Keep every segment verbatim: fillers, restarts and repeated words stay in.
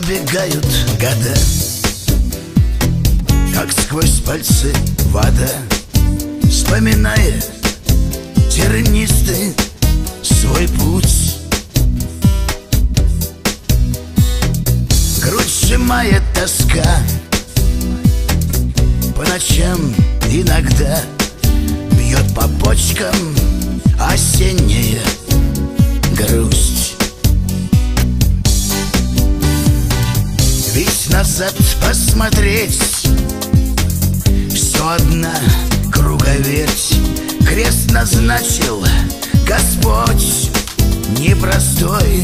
Пробегают года, как сквозь пальцы вода, вспоминая тернистый свой путь. Грудь сжимает тоска, по ночам иногда бьет по почкам осенняя грусть. Ведь назад посмотреть все одна круговерть. Крест назначил Господь непростой.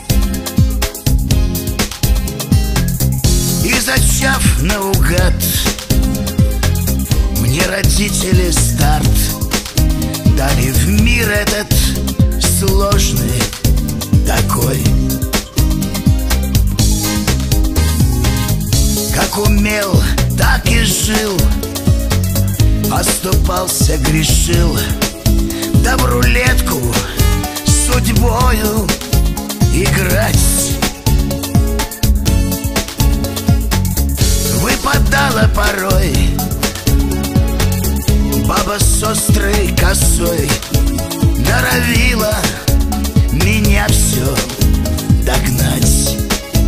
И зачав наугад, мне родители старт дали в мир этот сложный такой. Как умел, так и жил, оступался, грешил, да в рулетку с судьбою играть. Выпадала порой баба с острой косой, норовила меня все догнать.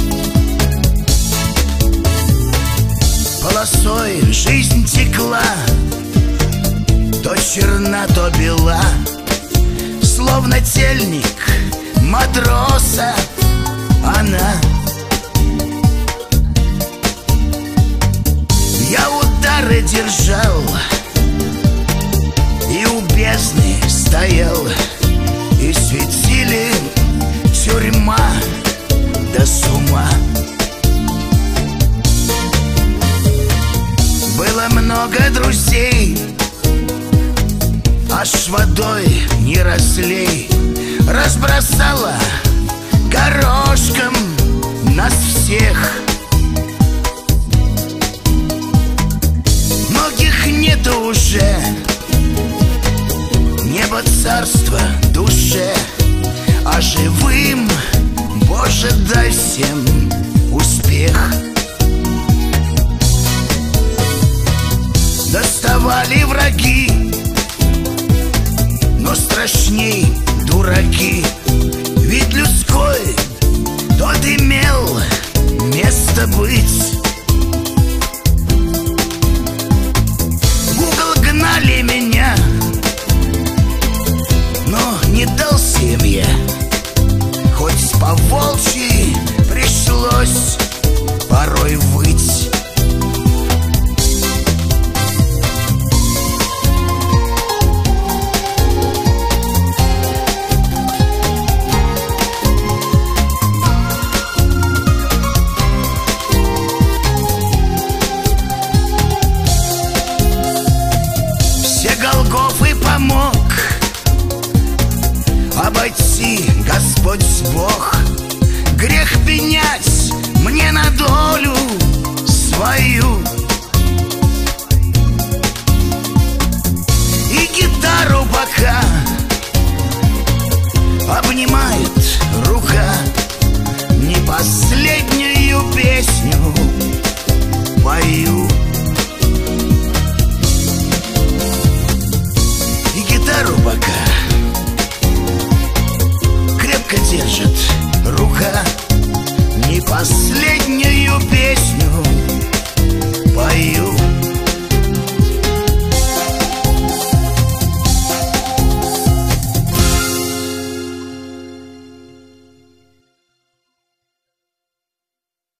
Полосой жизнь текла, то черна, то бела, словно тельник матроса она. Я удары держал и у бездны стоял, и светили тюрьма да с ума. Было много друзей, аж водой не разлей. Разбросала горошком нас всех. Многих нету уже, небо царство душе, а живым, Боже, дай всем успех. Доставали враги, но страшней дураки. Ведь людской тот имел место быть. В угол гнали меня, но не дал семье, хоть по волчьи пришлось порой выть. Голгофы помог обойти Господь Бог, грех пенять мне на долю свою. И гитару пока